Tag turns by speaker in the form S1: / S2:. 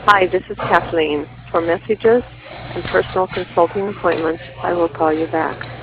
S1: Hi, this is Kathleen. For messages and personal consulting appointments, I will call you back.